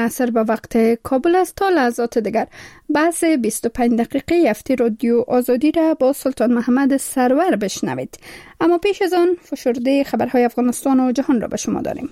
ناصر به وقت کابل است. تا لحظات دیگر بحث 25 دقیقه هفته رادیو آزادی را با سلطان محمد سرور بشنوید. اما پیش از آن فشرده خبرهای افغانستان و جهان را به شما داریم.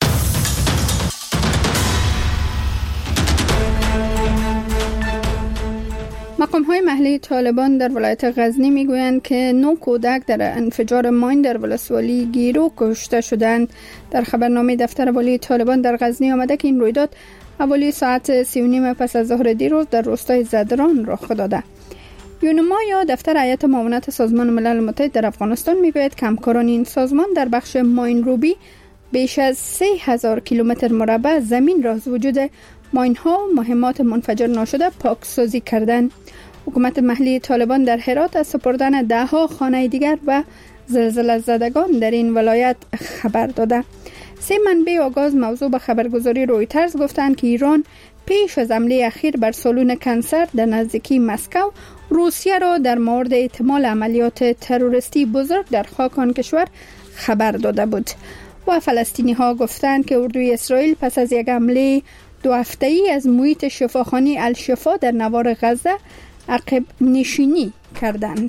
مقام‌های محلی طالبان در ولایت غزنی میگویند که 9 کودک در انفجار ماین در ولسوالی گیرو کشته شدند. در خبرنامه دفتر والی طالبان در غزنی آمده که این رویداد حوالی ساعت 3:30 پس از ظهر دیروز در روستای زدران رخ داده. یونما یا دفتر هیئت معاونت سازمان ملل متحد در افغانستان میگوید که همکاران این سازمان در بخش ماین روبی بیش از 3000 کیلومتر مربع زمین را از وجود ماین‌ها و مهمات منفجر ناشده پاکسازی کردند. حکومت محلی طالبان در هرات از سپردن 10 خانه دیگر و زلزله زدگان در این ولایت خبر داده. 3 منبع آگاز موضوع به خبرگزاری رویترز گفتند که ایران پیش از حمله اخیر بر سالن کنسر در نزدیکی مسکو روسیه را در مورد احتمال عملیات تروریستی بزرگ در خاک آن کشور خبر داده بود. و فلسطینی ها گفتند که اردوی اسرائیل پس از یک حمله 2 هفته‌ای از محیط شفاخانه الشفا در نوار غزه عقب نشینی کردند.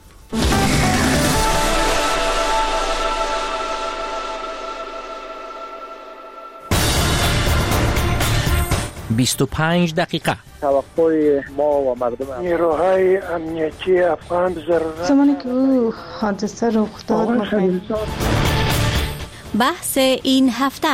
«25 دقیقه» توقع ما و مردم نیروهای امنیتی افغان ضرورت زمانی که او حادثه رخ داد بحث این هفته.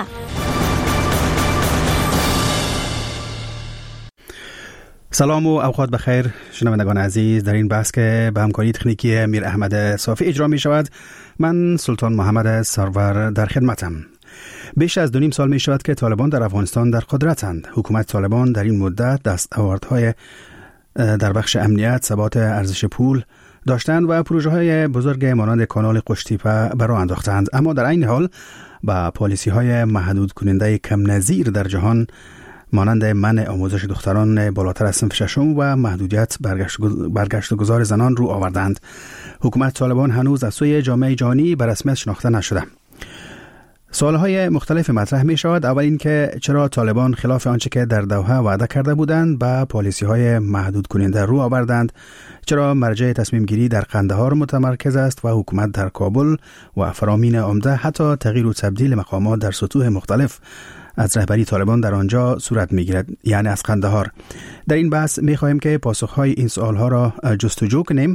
سلام و اوقات بخیر شنوندگان عزیز. در این بحث که به همکاری تکنیکی میر احمد صافی اجرا می شود، من سلطان محمد سرور در خدمتم. بیش از 2.5 سال می شود که طالبان در افغانستان در قدرتند. حکومت طالبان در این مدت دستاوردهای در بخش امنیت، ثبات ارزش پول داشتند و پروژه های بزرگ مانند کانال قشتیپه برآ انداختند، اما در این حال با پالیسی های محدود کننده کم نظیر در جهان مانند منع آموزش دختران بالاتر از صنف ششم و محدودیت برگشت گذار زنان رو آوردند. حکومت طالبان هنوز از سوی جامعه جهانی به رسمیت شناخته نشده. سوالهای مختلف مطرح می شود. اول این که چرا طالبان خلاف آنچه که در دوحه وعده کرده بودند با پالیسی های محدود کننده رو آوردند؟ چرا مرجع تصمیم گیری در قندهار متمرکز است و حکومت در کابل و فرامین عمده حتی تغییر و تبدیل مقامات در سطوح مختلف از رهبری طالبان در آنجا صورت می گیرد، یعنی از قندهار؟ در این بحث می خواهیم که پاسخهای این سوالها را جستجو کنیم.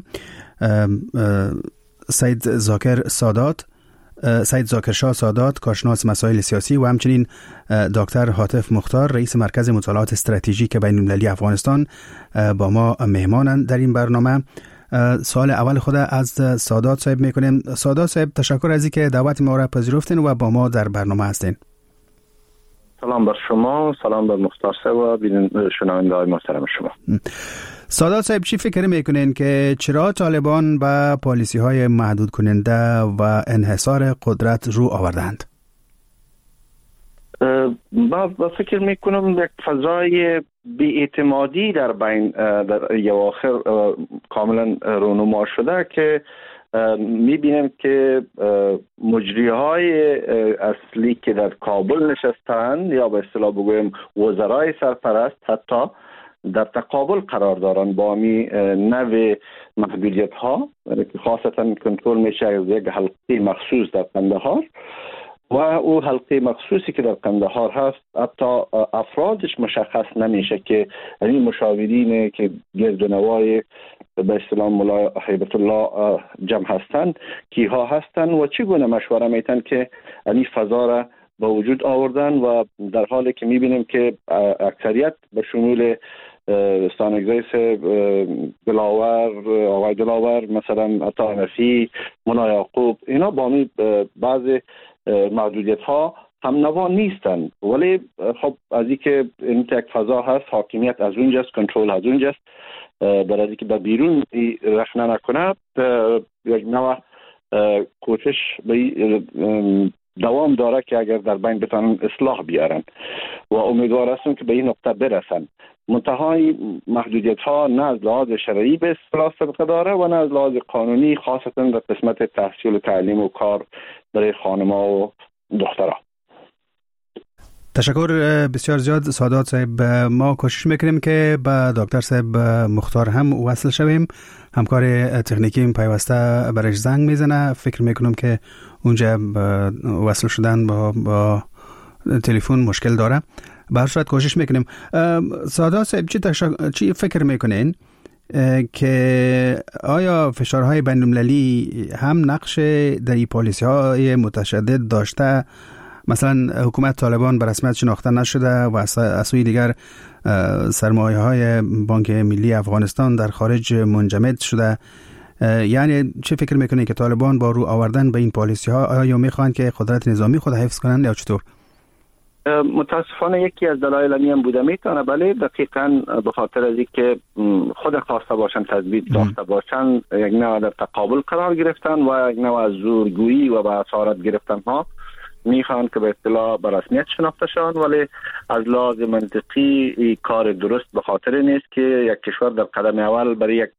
سید ذاکرشاه سادات، کارشناس مسائل سیاسی، و همچنین دکتر حاتف مختار، رئیس مرکز مطالعات استراتژیک بین‌المللی افغانستان با ما مهمانند در این برنامه. سوال اول خود از سادات صاحب میکنیم. سادات صاحب، تشکر از اینکه دعوت ما را پذیرفتین و با ما در برنامه هستین. سلام بر شما، سلام بر مختار صاحب و شنونده‌های محترم شما. سادات صاحب، چی فکر میکنین که چرا طالبان با پالیسی های محدود کننده و انحصار قدرت رو آوردند؟ من فکر میکنم یک فضای بی‌اعتمادی در بین در اواخر کاملا رونما شده که میبینیم که مجریهای اصلی که در کابل نشستند، یا به اصطلاح بگویم وزرای سرپرست، حتی در تقابل قرار دارند با می نوع محدودیت ها که خاصتا کنترل میشه از یک حلقه مخصوص در قندهار، و او حلقه مخصوصی که در قندهار هست حتی افرادش مشخص نمیشه که این مشاورین که گرد و نوای به اصطلاح ملا هیبت الله جمع هستند کیها هستند و چگونه مشوره میتن که این فضا را به وجود آوردن، و در حالی که میبینیم که اکثریت به شمول استانگزیس دلاور، آقای دلاور، مثلا عطا نفی، مولا یعقوب، اینا با بعض محدودیت ها هم نوا نیستن، ولی خب از این که این یک فضا هست، حاکمیت از اونجاست، کنترل از اونجاست، برای اینکه به بیرون رخنه نکنه، یک نوع کوشش به دوام داره که اگر در بین بتانن اصلاح بیارن و امیدوار هستم که به این نقطه برسن. منتهای محدودیت ها نه از لحاظ شرعی به اصطلاح سابقه داره و نه از لحاظ قانونی، خاصتا در قسمت تحصیل و تعلیم و کار برای خانم‌ها و دخترها. تشکر بسیار زیاد سادات صاحب. ما کوشش میکنیم که با دکتر صاحب مختار هم وصل شویم. همکار تکنیکی پیوسته برش زنگ میزنه، فکر میکنم که اونجا وصل شدن با تلفن مشکل داره. به هر صورت کوشش میکنیم. سادات صاحب چی فکر میکنین که آیا فشارهای بین‌المللی هم نقش در این پالیسی‌های متشدد داشته؟ مثلا حکومت طالبان به رسمیت شناخته نشده و از سوی دیگر سرمایه‌های بانک ملی افغانستان در خارج منجمد شده. یعنی چه فکر میکنید که طالبان با رو آوردن به این پالیسی‌ها آیا میخوان که قدرت نظامی خود حفظ کنند یا چطور؟ متاسفانه یکی از دلایل هم بوده میتونه، بله دقیقاً به خاطر از اینکه خود خواسته باشن تثبیت ساخته باشن، یک نوع در تقابل قرار گرفتن و یک نوع از زورگویی و به اسارت گرفتن ها میخوان که به اصطلاح به رسمیت شناخته شون، ولی از لحاظ منطقی این کار درست به خاطر نیست که یک کشور در قدم اول برای یک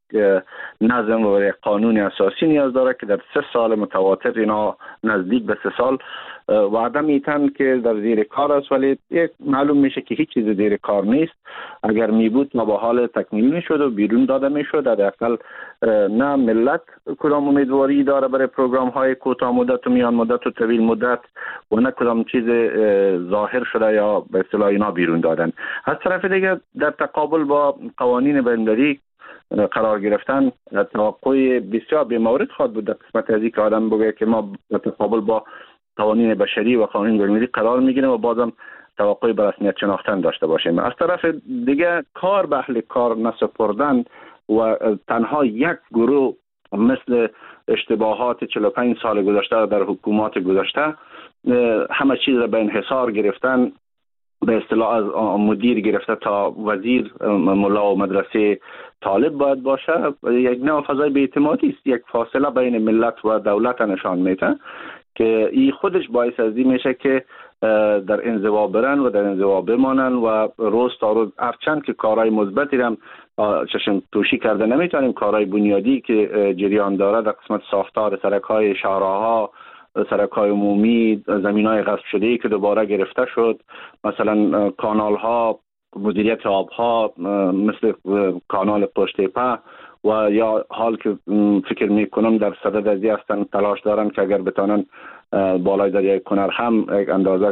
نظم و برای یک قانون اساسی نیاز داره که در 3 سال متواتر، اینا نزدیک به 3 سال وعده میتن که در زیر کار است، ولی یک معلوم میشه که هیچ چیز زیر کار نیست. اگر می بود ما با حال تکمیل میشد و بیرون داده میشد. حداقل نه ملت کدام امیدواری داره برای پروگرام های کوتاه مدت و میان مدت و طویل مدت و نه کدام چیز ظاهر شده یا به اصطلاح اینا بیرون دادن. از طرف دیگه در تقابل با قوانین بین‌المللی قرار گرفتن توقع بسیار بی‌مورد خواهد بود در قسمت از اینکه آدم بگه که ما در تقابل با قوانین بشری و قوانین بین‌المللی قرار میگیریم و بازم توقع به رسمیت شناختن داشته باشیم. از طرف دیگه کار به اهل کار نسپردن و تنها یک گروه مثل اشتباهات 45 سال گذشته در حکومات گذشته همه چیز را به انحصار گرفتن، به اصطلاح از مدیر گرفته تا وزیر ملا و مدرسه طالب باید باشه، یک نوع فضای بی‌اعتمادی است، یک فاصله بین ملت و دولت نشان میده که این خودش باعث از این میشه که در انزوا برن و در انزوا بمانن و روز تا روز هرچند که کارهای مثبتی هم چشم پوشی کرده نمیتونیم، کارهای بنیادی که جریان داره در قسمت ساختار سرک‌های شهرها، سرک‌های عمومی، زمین‌های غصب شده‌ای که دوباره گرفته شد، مثلا کانال‌ها، مدیریت آب‌ها مثل کانال پشت‌تپه و یا حال که فکر میکنم در صدد ازی هستن تلاش دارن که اگر بتانن بالای دریای کنر هم یک اندازه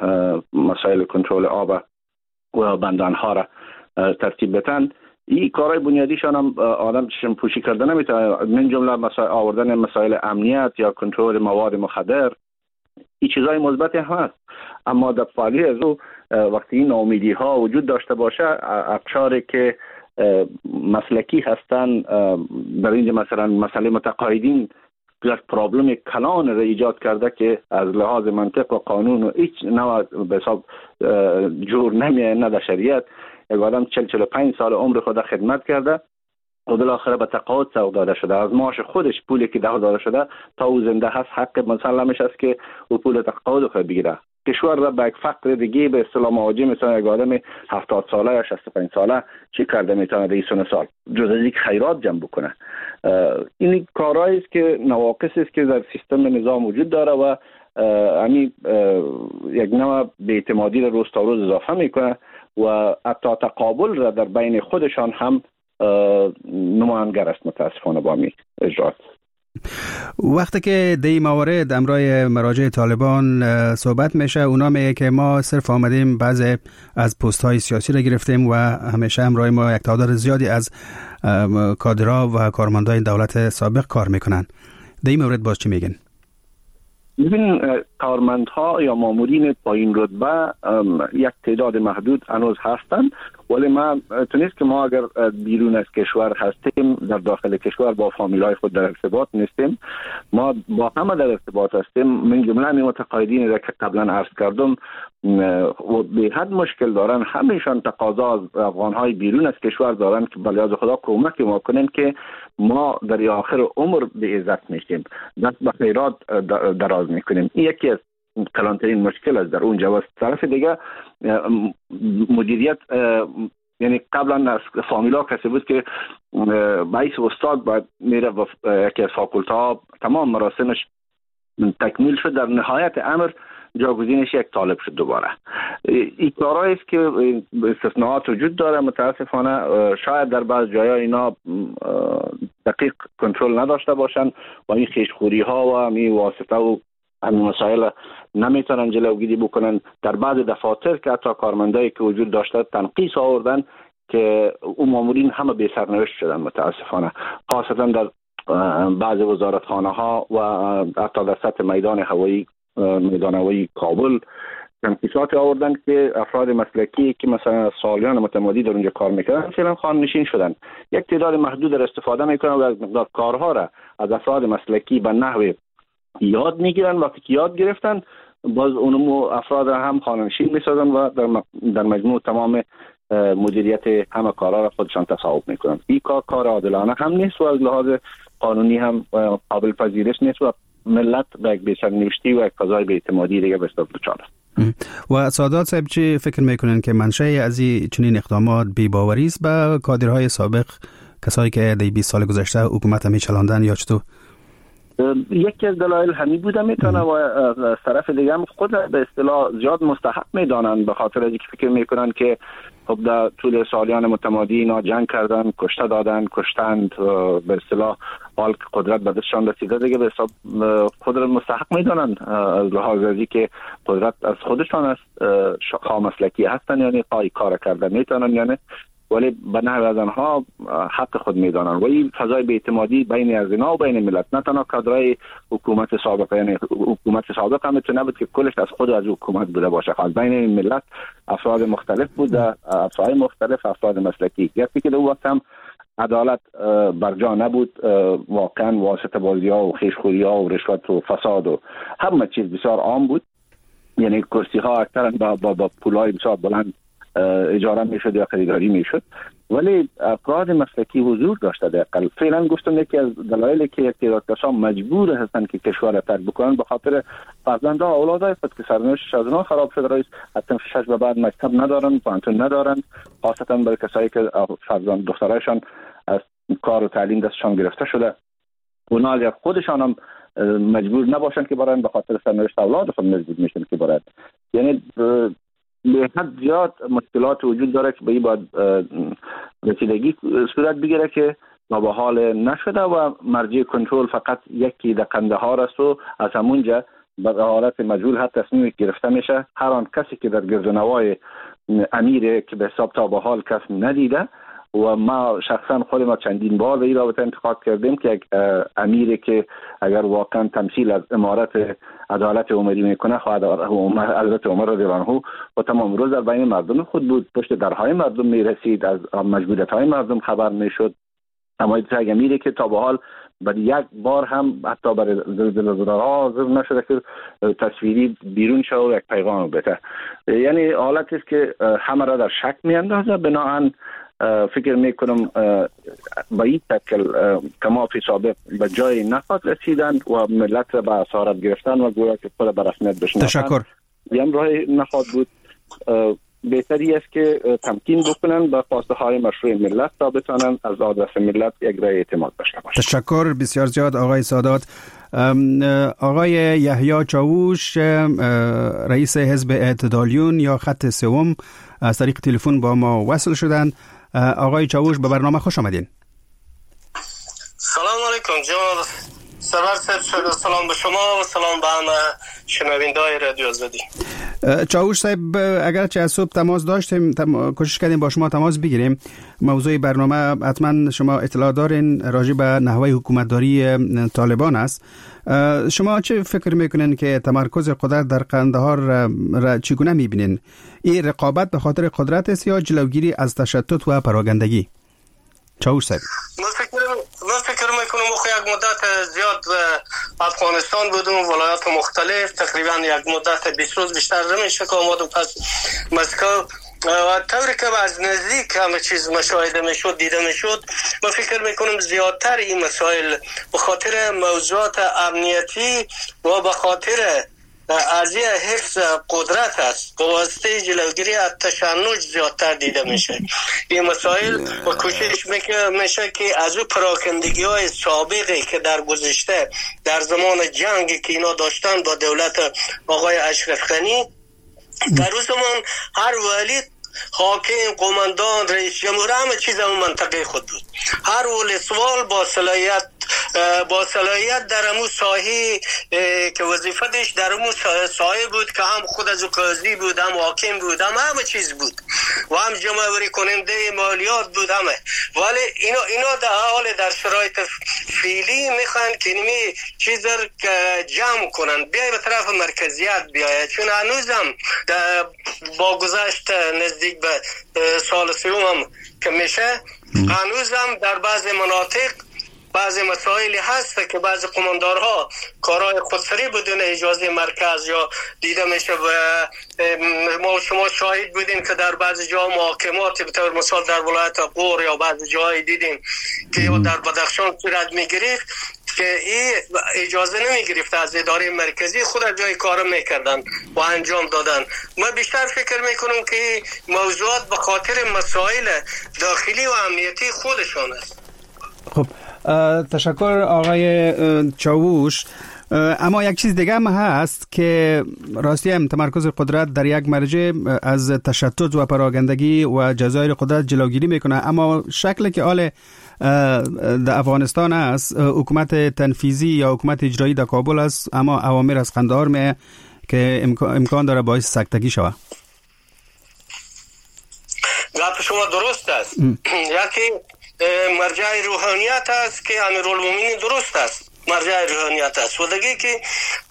مسائل کنترل آب و بندانها را ترتیب بتن. این کارهای بنیادیشان هم آدم چشم پوشی کرده نمیتونه، من جمله آوردن مسائل امنیت یا کنترل مواد مخدر، این چیزهای مثبتی هست، اما در فعالی از او وقتی این ناامیدی ها وجود داشته باشه، اقشاری که مسلکی هستن در اینجا مثلا مسئله متقاعدین یک پرابلم کلان را ایجاد کرده که از لحاظ منطق و قانون و هیچ نوع به حساب جور نمیه، نه در شریعت. یک آدم 40-45 سال عمر خود خدمت کرده و بالاخره به تقاعد سوق داده شده، از معاش خودش پولی که داده شده تا او زنده هست حق مسلمش است که او پول تقاعد خود بگیره. کشور را به یک فقر دیگه به اصطلاح مواجه مثلا یک آدم 70 ساله یا 65 ساله چی کرده میتونه در 20 سال جز از یک خیرات جمع بکنه؟ این کارهایی است که نواقصی است که در سیستم نظام وجود داره و همین یک نوع بی‌اعتمادی را روز تا روز اضافه میکنه و حتی تقابل را در بین خودشان هم نمایانگر است متاسفانه با می اجرات. وقتی که دی موارد امرای مراجع طالبان صحبت میشه، اونا میگه که ما صرف آمدیم بعضی از پست های سیاسی را گرفتیم و همیشه امرای ما یک تعداد زیادی از کادرها و کارمندان دولت سابق کار میکنن. دی مورد باز چی میگن؟ ببین کارمندها یا مامورین پایین رتبه یک تعداد محدود هنوز هستند، ولی ما تونست که ما اگر بیرون از کشور هستیم در داخل کشور با فامیلای خود در ارتباط نیستیم، ما با همه در ارتباط هستیم. من جمله همین متقاعدین را که قبلا عرض کردم و به حد مشکل دارن، همیشان تقاضا از افغانهای بیرون از کشور دارن که بلیاز خدا کمک ما کنیم که ما در آخر عمر به عزت میشیم، دست به خیرات دراز میکنیم. این یکی از کلانترین مشکل است در اونجا. و طرف دیگه مدیریت، یعنی قبلا از فامیلا کسی بود که باعث استاد باید میره و یکی از فاکولتا تمام مراسمش تکمیل شد، در نهایت امر جاگزینش یک طالب شد دوباره. این کارهایی است که استثناءات وجود داره، متاسفانه شاید در بعض جاها اینا دقیق کنترل نداشته باشن و این خیشخوری ها و این واسطه و همین مسائل نمیتونن جلوگیری بکنن. در بعض دفاتر که حتی کارمندایی که وجود داشته تنقیص آوردن که اون مامورین همه بی سرنوشت شدن متاسفانه، خاصتا در بعض وزارتخانه ها و حتی در سطح میدان هوایی کابل تنقیصات آوردن که افراد مسلکی که مثلا سالیان متمادی در اونجا کار میکردن فعلا خانه نشین شدن. یک تعداد محدود را استفاده میکنن و از مقدار کارها را از افراد مسلکی به نحو یاد میگیرن. وقتی که یاد گرفتن باز اونمو افراد را هم خانه نشین میسازن و در مجموع تمام مدیریت همه کارها را خودشان تصاحب میکنن. این کار عادلانه هم نیست و از لحاظ قانونی هم قابل پذیرش نیست و ملت به یک بی‌سرنوشتی و یک فضای بی‌اعتمادی دیگه به حساب دچار است. و سادات صاحب چی فکر میکنن که منشأ از چنین اقدامات بی‌باوری است به کادرهای سابق، کسایی که در 20 سال گذشته حکومت می چلاندن یا چطور؟ یکی از دلایل همین بوده میتونه و از طرف دیگه هم خود به اصطلاح زیاد مستحق میدانند، به خاطر اینکه فکر میکنن که خب در طول سالیان متمادی اینا جنگ کردن، کشته دادن، کشتند، به اصطلاح حال که قدرت به دستشان رسیده دیگه به حساب خود را مستحق میدانند از لحاظ ازی که قدرت از خودشان است، خواه مسلکی هستن یعنی خواهی کار کردن میتونن یعنی، ولی به نحو از آنها حق خود میدانن و این فضای بی‌اعتمادی بین از اینا و بین ملت، نه تنها کادرهای حکومت سابق، یعنی حکومت سابق هم میتونه بود که کلش از خود از حکومت بوده باشه، خاص بین این ملت افراد مختلف بوده، افراد مختلف، افراد مسلکی. یکی که دو وقت هم عدالت بر جا نبود، واقعا واسطه بازی ها و خیشخوری ها و رشوت و فساد و همه چیز بسیار عام بود، یعنی کرسی ها اکثرا با پولای بسیار بلند اجاره میشد یا خریداری میشد، ولی افراد مسلکی حضور داشته. در اقل فعلا گفتم یکی از دلایلی که یک تعداد کسان مجبور هستند که کشور را ترک بکنن به خاطر فرزندها اولادای خود که سرنوشت از اونها خراب شده رئیس، حتی 6 به بعد مکتب ندارن، پانتون ندارن، خاصتا برای کسایی که فرزند دخترایشان از کار و تعلیم دستشان گرفته شده، اونا اگر خودشان هم مجبور نباشن که برن به خاطر سرنوشت اولاد خود مجبور میشن که برن. یعنی به حد زیاد مشکلات وجود داره که به این باید رسیدگی صورت بگیره که ما به حال نشده و مرجع کنترل فقط یکی در قندهار است و از همونجا به حالت مجهول هر تصمیمی گرفته میشه. هر آن کسی که در گردنوای امیر که به حساب تا به حال کس ندیده و ما شخصا خود ما چندین بار به این رابطه انتقاد کردیم که یک امیری که اگر واقعا تمثیل از امارت عدالت عمری میکنه خواهد حضرت عمر رضی الله عنه و تمام روز در بین مردم خود بود، پشت درهای مردم میرسید، از مجبوریت های مردم خبر میشد. اما یک امیری که تا به حال برای یک بار هم حتی برای زلزله‌ها حاضر نشده که تصویری بیرون شد و یک پیغام بده. یعنی حالتی است که همه را در شک میاندازه. بنابراین فکر میکنم با این تکل کمافی سابق به جای نخواهد رسیدن و ملت را به اسارت گرفتن و گویا که خود به رسمیت بشناسن. تشکر. هم راه نخواهد بود. بهتری است که تمکین بکنن به خواسته های مشروع ملت تا بتونن از آدرس ملت یک رای اعتماد داشته باشند. تشکر بسیار زیاد آقای سادات. آقای یحیی چاووش رئیس حزب اعتدالیون یا خط سوم از طریق تلفن با ما وصل شدند. آقای چاووش به برنامه خوش آمدین. سلام علیکم جناب سرور صاحب، سلام به شما و سلام به همه شنونده‌های رادیو آزادی. چاووش صاحب اگرچه از صبح تماس داشتیم، کوشش کردیم با شما تماس بگیریم. موضوع برنامه حتما شما اطلاع دارین راجع به نحوه حکومتداری طالبان است. شما چه فکر میکنین که تمرکز قدرت در قندهار را چگونه میبینین؟ این رقابت به خاطر قدرت است یا جلوگیری از تشتت و پراگندگی؟ چاووش صاحب من فکر میکنم یک مدت زیاد افغانستان بودم، ولایات مختلف، تقریبا یک مدت 20 روز بیشتر نمیشه که آمدم پس مسکو و طوری که از نزدیک همه چیز مشاهده میشد، دیده میشد. من فکر میکنم زیادتر این مسائل به خاطر موضوعات امنیتی و به خاطر از حفظ قدرت است به واسطه جلوگیری از تشنج زیادتر دیده میشه. این مسائل و کوشش میشه که از او پراکندگی های سابقی که در گذشته در زمان جنگی که اینا داشتن با دولت آقای اشرف غنی، در اون زمان هر ولی حاکم، قماندان، رئیس جمهور همه چیز اون منطقه خود بود. هر ولسوال با صلاحیت در امو ساحه که وظیفه داشت در امو ساحه بود که هم خود از قاضی بود، هم حاکم بود، هم همه چیز بود و هم جمع‌آوری کننده مالیات بود همه. ولی اینا در حال در شرایط فعلی میخوان که نمی چیز جمع کنن، بیای به طرف مرکزیت بیاید، چون هنوزم با گذشت نزدیک به سال سوم که میشه هنوزم در بعض مناطق بعضی مسائلی هست که بعضی قماندارها کارهای خودسری بدون اجازه مرکز یا دیده میشه. ما شما شاهد بودیم که در بعضی جا محاکمات به طور مثال در ولایت غور یا بعضی جایی دیدیم که در بدخشان صورت میگرفت که این اجازه نمیگرفت از اداره مرکزی، خود از جای کار میکردن و انجام دادن. ما بیشتر فکر میکنم که موضوعات به خاطر مسائل داخلی و امنیتی خودشان است. خب تشکر آقای چاووش. اما یک چیز دیگه هم هست که راستی هم تمرکز قدرت در یک مرجع از تشتت و پراگندگی و جزایر قدرت جلوگیری میکنه، اما شکل که حال در افغانستان است، حکومت تنفیذی یا حکومت اجرایی در کابل است، اما اوامر از قندهار می که امکان داره باعث سکتگی شود. گپ شما درست است. یکی مرجع روحانیت است که امیرالمومنین درست است، مرجع روحانیت است و دیگه که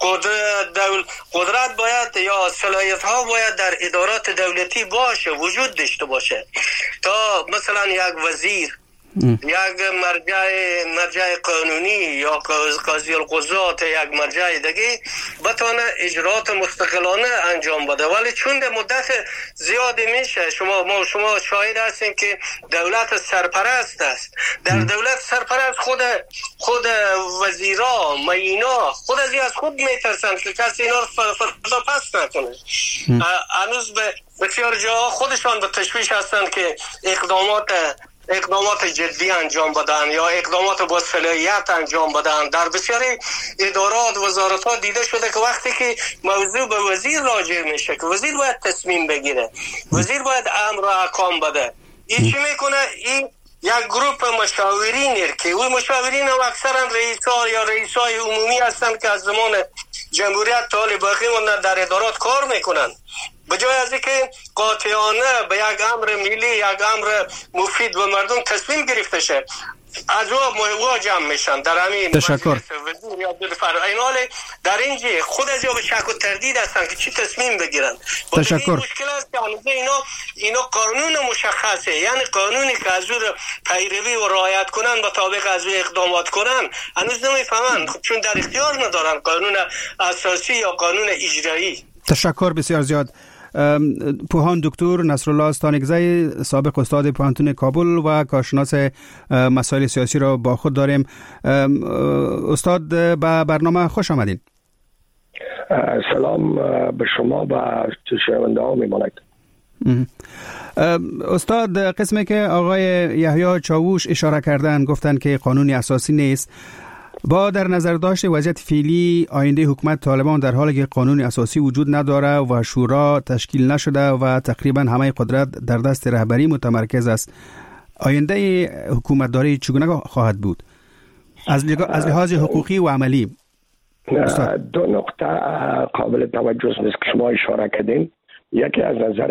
قدرت باید یا صلاحیت ها باید در ادارات دولتی باشه، وجود داشته باشه تا مثلا یک وزیر یک مرجع قانونی یا قاضی القضات یک مرجع دیگه بتونه اجرات مستقلانه انجام بده. ولی چون در مدت زیادی میشه شما شاهد هستیم که دولت سرپرست است. در دولت سرپرست خود وزیرا معینا خود از خود میترسن که کسی اینا رو فردا پس نکنه. هنوز به بسیار جاها خودشان به تشویش هستن که اقدامات جدی انجام بدن یا اقدامات با صلاحیت انجام بدن. در بسیاری ادارات وزارت‌ها دیده شده که وقتی که موضوع به وزیر راجع میشه که وزیر باید تصمیم بگیره، وزیر باید امر و احکام بده، این چی میکنه؟ این یک گروه مشاورین که اون مشاورین هم اکثرا رئیسای عمومی هستند که از زمان جمهوریت تا حال باقی موندن در ادارات کار میکنن. به جای از اینکه قاطعانه به یک امر ملی، یک امر مفید به مردم تصمیم گرفته شه، از او جمع میشن در همین تشکر. این حال در اینجا خود از به شک و تردید هستن که چی تصمیم بگیرن. تشکر. مشکل است که اینا قانون مشخصه، یعنی قانونی که از او پیروی و رعایت کنن مطابق از او اقدامات کنن هنوز نمیفهمن، چون در اختیار ندارن قانون اساسی یا قانون اجرایی. تشکر بسیار زیاد. پوهان دکتر نصرالله استانگزی، سابق استاد پوهنتون کابل و کارشناس مسائل سیاسی را با خود داریم. استاد به برنامه خوش آمدین. سلام به شما و شنونده ها میماند. استاد، قسمی که آقای یحیی چاووش اشاره کردن، گفتن که قانونی اساسی نیست. با در نظر داشت وضعیت فعلی آینده حکومت طالبان در حالی که قانون اساسی وجود نداره و شورا تشکیل نشده و تقریبا همه قدرت در دست رهبری متمرکز است، آینده حکومت داری چگونه خواهد بود از لحاظ حقوقی و عملی؟ دو نقطه قابل توجه است که شما اشاره کردین. یکی از نظر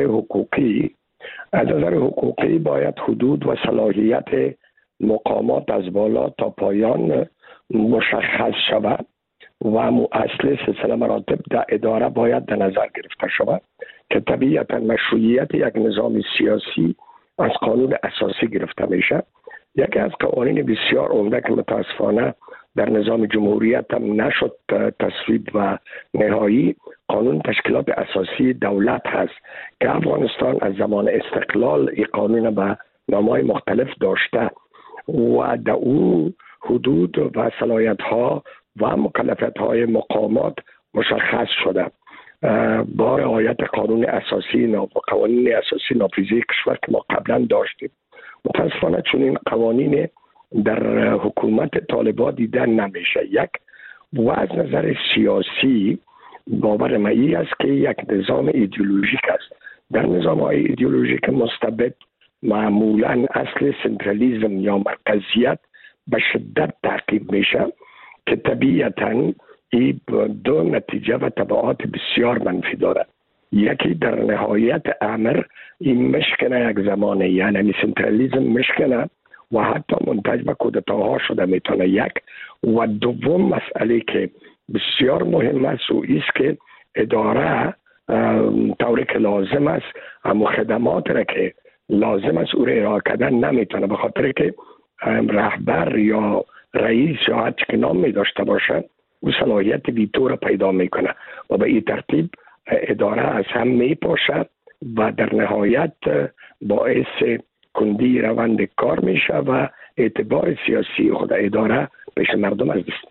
حقوقی باید حدود و صلاحیت مقامات از بالا تا پایان مشخص شود و اصل سلسله مراتب در اداره باید در نظر گرفته شود که طبیعتا مشروعیت یک نظام سیاسی از قانون اساسی گرفته میشه. یکی از قوانین بسیار عمده که متاسفانه در نظام جمهوریت هم نشد تصویب و نهایی، قانون تشکیلات اساسی دولت هست که افغانستان از زمان استقلال این قانون به نام‌های مختلف داشته و در اون حدود و صلاحیت ها و مکلفیت های مقامات مشخص شده با رعایت قانون اساسی قوانین اساسی نافذه کشور که ما قبلا داشتیم. متاسفانه چون این قوانین در حکومت طالبان دیدن نمیشه. یک و از نظر سیاسی باور من است که یک نظام ایدئولوژیک است. در نظام های ایدئولوژیک مستبد معمولا اصل سنترالیزم یا مرکزیت به شدت تعقیب میشه که طبیعتاً این دو نتیجه و تبعات بسیار منفی داره. یکی در نهایت امر این مشکنه یک زمانه، یعنی سنترالیزم مشکنه و حتی منتج به کودتاها شده میتونه. یک و دوم مسئله که بسیار مهم است و ایست که اداره طوری که لازم است اما خدمات را که لازم است او را ارائه کردن نمیتونه، به خاطر که رهبر یا رئیس یا هر چی نام می داشته باشه او صلاحیت ویتو را پیدا میکنه و به این ترتیب اداره از هم میپاشه و در نهایت باعث کندی روند کار میشه و اعتبار سیاسی خود اداره پیش مردم از دست.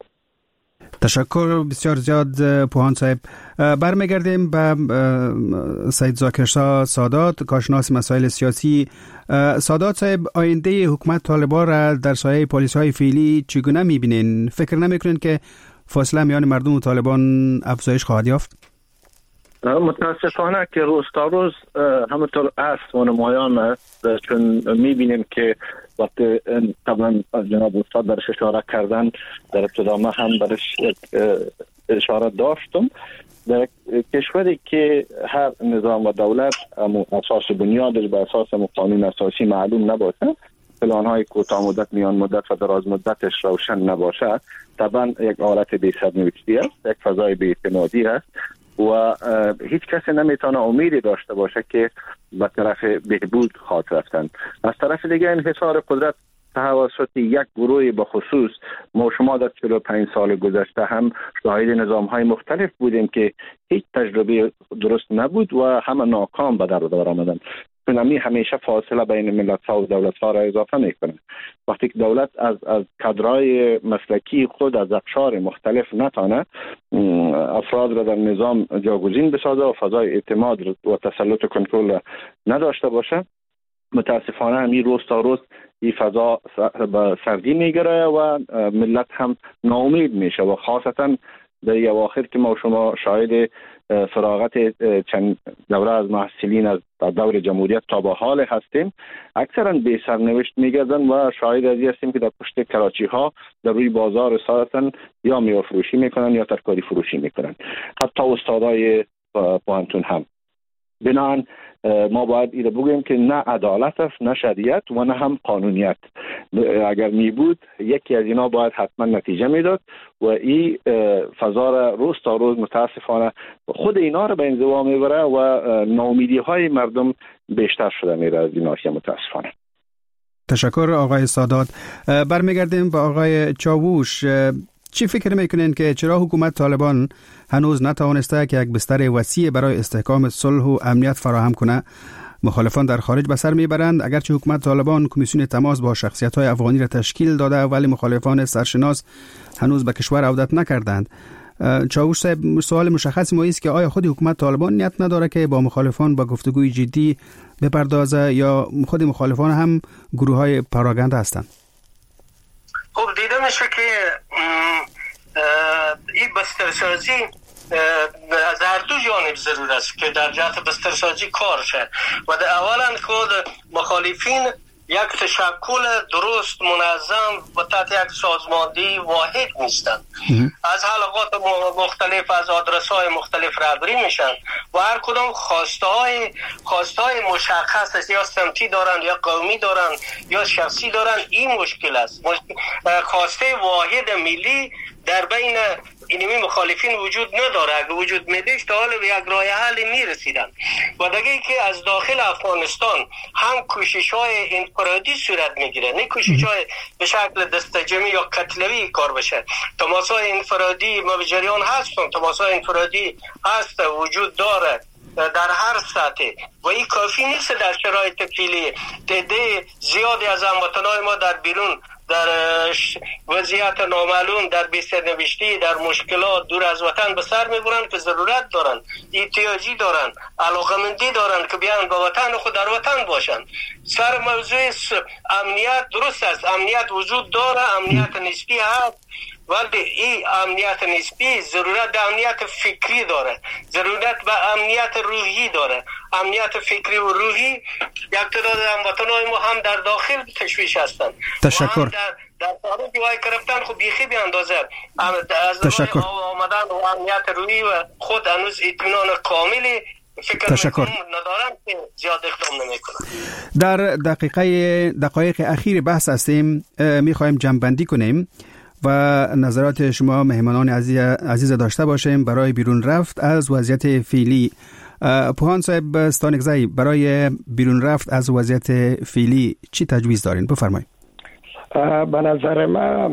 تشکر بسیار زیاد پوهان صاحب. برمیگردیم به سید ذاکرشاه سادات، کارشناس مسائل سیاسی. سادات صاحب، آینده حکومت طالبان را در سایه پالیسی‌های فعلی چگونه می‌بینین؟ فکر نمی‌کنین که فاصله میان مردم و طالبان افزایش خواهد یافت؟ متاسفانه که روز تا روز همونطور است و نمایان است، چون می‌بینیم که وقتی قبلا جناب استاد برش اشاره کردن در ابتدا ما هم برش اشاره داشتم. در کشوری که هر نظام و دولت اساس بنیادش به اساس قانون اساسی معلوم نباشه، پلان‌های کوتاه مدت، میان مدت و دراز مدتش روشن نباشه، طبعا یک حالت بی سرنوشتی است، یک فضای بی اعتمادی است و هیچ کسی نمیتونه امیدی داشته باشه که به طرف بهبود خواهد رفتن. از طرف دیگه انحصار قدرت توسط یک گروه به خصوص، ما شما در 45 سال گذشته هم شاهد نظام‌های مختلف بودیم که هیچ تجربه درست نبود و همه ناکام به در آمدن. چون همیشه فاصله بین ملت‌ها و دولت‌ها را اضافه می‌کنه. وقتی که دولت از کادرهای مسلکی خود از اقشار مختلف نتانه افراد را در نظام جاگزین بسازه و فضای اعتماد و تسلط و کنترل نداشته باشه، متاسفانه همین روز تا روز این فضا به سردی میگیره و ملت هم ناامید میشه و خاصتا در اواخر که ما شما شاهد فراغت چند دوره از محصلین از دور جمهوریت تا به حال هستیم، اکثرا به سرنوشت میگردن و شاهد ازی هستیم که در پشت کراچی ها در روی بازار ساعتن یا میوه فروشی میکنن یا ترکاری فروشی میکنن، حتی استادای پوهنتون هم. بنابراین ما باید ایره بگوییم که نه عدالت است، نه شریعت و نه هم قانونیت. اگر می بود یکی از اینا باید حتما نتیجه میداد و این فضا را روز تا روز متاسفانه خود اینا را به انزوا میبره و ناامیدی های مردم بیشتر شده میره از اینا که متاسفانه. تشکر آقای سادات. برمیگردیم به آقای چاووش. چی فکر میکنین که چرا حکومت طالبان هنوز نتوانسته که یک بستر وسیع برای استحکام صلح و امنیت فراهم کنه؟ مخالفان در خارج به سر میبرند اگرچه حکومت طالبان کمیسیون تماس با شخصیت‌های افغانی را تشکیل داده ولی مخالفان سرشناس هنوز به کشور عودت نکردند. چاووش صاحب، سوال مشخص ما است که آیا خود حکومت طالبان نیت نداره که با مخالفان با گفتگوی جدی بپردازه یا خود مخالفان هم گروه‌های پراگنده هستند؟ خب دیده میشه که این بسترسازی از هر دو جانب ضرور است که در جهت بسترسازی کار شد و در اولا خود مخالفین یک تشکل درست منظم و تحت یک سازماندهی واحد نیستند. از حلقات مختلف، از آدرس‌های مختلف رهبری میشن و هر کدام خواستهای مشخص است، یا سمتی دارن یا قومی دارن یا شخصی دارن. این مشکل است. خواسته واحد ملی در بین اینمی مخالفین وجود نداره. اگه وجود میداشت تا حالا به یک راه حل میرسیدن. و دیگه که از داخل افغانستان هم کوشش‌های انفرادی صورت میگیره، نه کوشش‌های به شکل دستجمعی یا کتلوی کار بشه. تماس‌های انفرادی ما به جریان هستن، تماس‌های انفرادی هست، وجود داره در هر سطح و این کافی نیست. در شرایط فعلی تعداد زیادی از هموطنان ما در بیرون در وضعیت نامعلوم، در بی‌سرنوشتی، در مشکلات دور از وطن به سر میبرند که ضرورت دارن، احتیاجی دارن، علاقمندی دارن که بیان به وطن خود در وطن باشن. سر موضوع امنیت درست است، امنیت وجود داره، امنیت نسبی هست، ولی این امنیت نسبی ضرورت به امنیت فکری داره، ضرورت به امنیت روحی داره. امنیت فکری و روحی یک تعداد هموطنان ما هم در داخل تشویش هستند. تشکر. در خارج وای گرفتن خب بیخی به اندازه از تشکر. آمدن و امنیت روحی و خود هنوز اطمینان کاملی تشکر. ندارم که زیاد اقدام نمیکنم. در دقایق اخیر بحث هستیم، میخوایم جمع‌بندی کنیم و نظرات شما مهمانان عزیز داشته باشیم برای بیرون رفت از وضعیت فعلی. پوهان صاحب استانکزی، برای بیرون رفت از وضعیت فعلی چی تجویز دارین؟ بفرمایید. به نظر من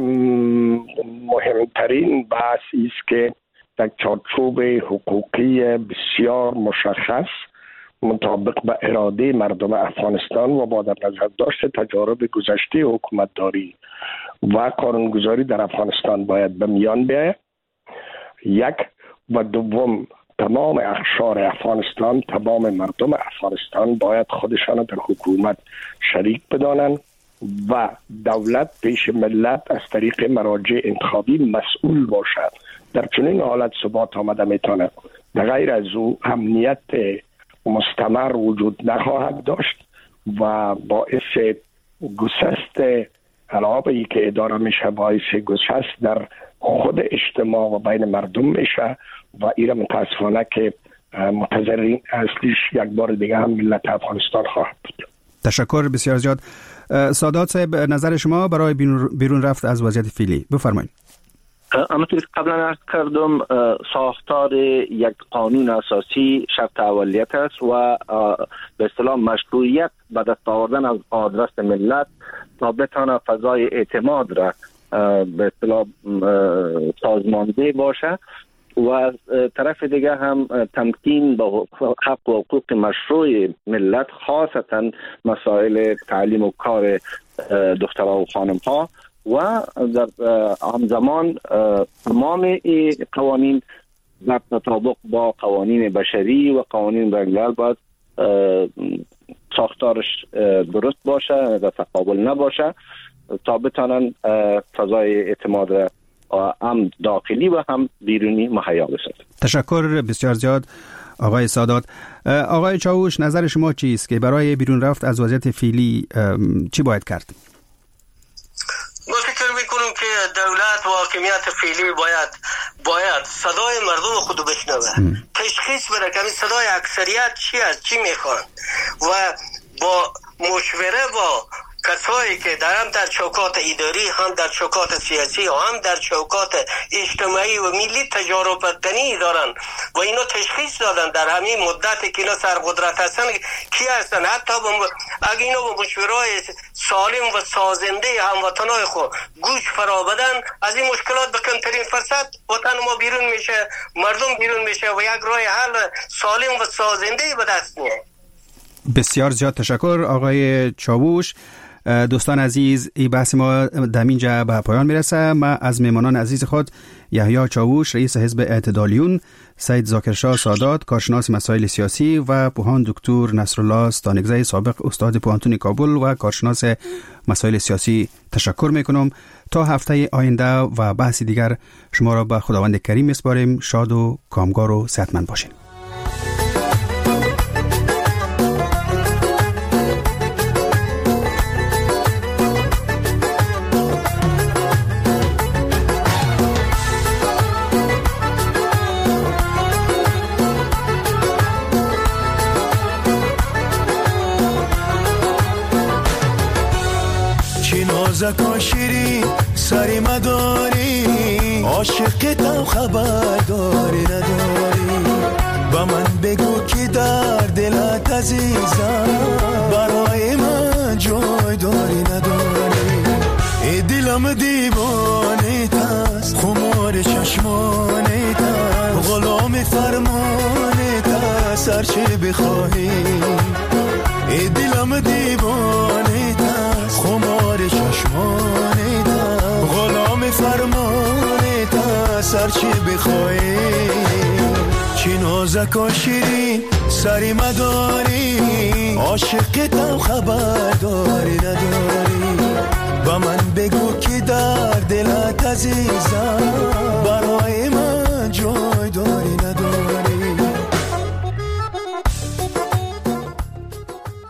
مهمترین بحث است که در چارچوب حقوقی بسیار مشخص مطابق به اراده مردم افغانستان و با در نظر داشت تجارب گذشته حکومتداری و قانونگذاری در افغانستان باید به میان بیاید. یک و دوم، تمام اقشار افغانستان، تمام مردم افغانستان باید خودشان در حکومت شریک بدانند و دولت پیش ملت از طریق مراجع انتخابی مسئول باشد. در چنین حالت ثبات آمده میتونه. در غیر از او امنیت مستمر وجود نخواهد داشت و باعث گسست علاوه که اداره میشه، باعث گسست در خود اجتماع و بین مردم میشه و ایره متاسفانه که متضررین اصلیش یک بار دیگه هم ملت افغانستان خواهد بود. تشکر بسیار زیاد. سادات صاحب، نظر شما برای بیرون رفت از وضعیت فعلی بفرمایید. همونطور که قبلا عرض کردم، ساختار یک قانون اساسی شرط اولیت است و به اصطلاح مشروعیت به دست آوردن از آدرس ملت تا بتانه فضای اعتماد را به اصطلاح سازمانده باشه و از طرف دیگه هم تمکین با حق و حقوق مشروع ملت، خاصتا مسائل تعلیم و کار دخترها و خانم ها و در همزمان تمام این قوانین در تطابق با قوانین بشری و قوانین بین‌الملل باید ساختارش درست باشه، در تقابل نباشه تا بتانن فضای اعتماد هم داخلی و هم بیرونی مهیا بسازن. تشکر بسیار زیاد آقای سادات. آقای چاوش، نظر شما چیست که برای بیرون رفت از وضعیت فعلی چی باید کرد؟ ما فکر میکنم که دولت و حاکمیت فعلی باید صدای مردم خودو بشنوه، تشخیص بده که صدای اکثریت چی است، چی میخوان و با مشوره با کسایی که هم در چوکات اداری، هم در چوکات سیاسی و هم در چوکات اجتماعی و ملی تجارب کنی دارن و اینا تشخیص دادن در همین مدتی که اینا سرقدرت هستن کی هستن. حتی اگه اینا با مشوره‌های سالم و سازنده هموطنای خود گوش فرا بدن، از این مشکلات به کمترین فرصت وطن ما بیرون میشه، مردم بیرون میشه و یک راه حل سالم و سازنده به دست میاد. بسیار زیاد تشکر آقای چاوش. دوستان عزیز، این بحث ما در اینجا به پایان میرسه. ما از مهمانان عزیز خود یحیی چاوش، رئیس حزب اعتدالیون، سید ذاکرشاه سادات، کارشناس مسائل سیاسی و پوهان دکتر نصرالله استانکزی، سابق استاد پوهنتون کابل و کارشناس مسائل سیاسی تشکر میکنم. تا هفته آینده و بحث دیگر شما را به خداوند کریم میسپاریم. شاد و کامگار و صحتمند باشین. زکا شیری سری مداری، عاشقتم خبرداری نداری. با من بگو که در دلت عزیزم برای من جای داری نداری. ای دلم دیوانه تست، خمار چشمانه تست، غلام فرمانه تست، هرچه بخواهی. ای دلم دیوانه تست، خمار چشمانه هرچی بخوایی، چی نازک و شیرین سری مداری، عاشقتم خبرداری نداری. با من بگو که در دلت عزیزم، برای من جون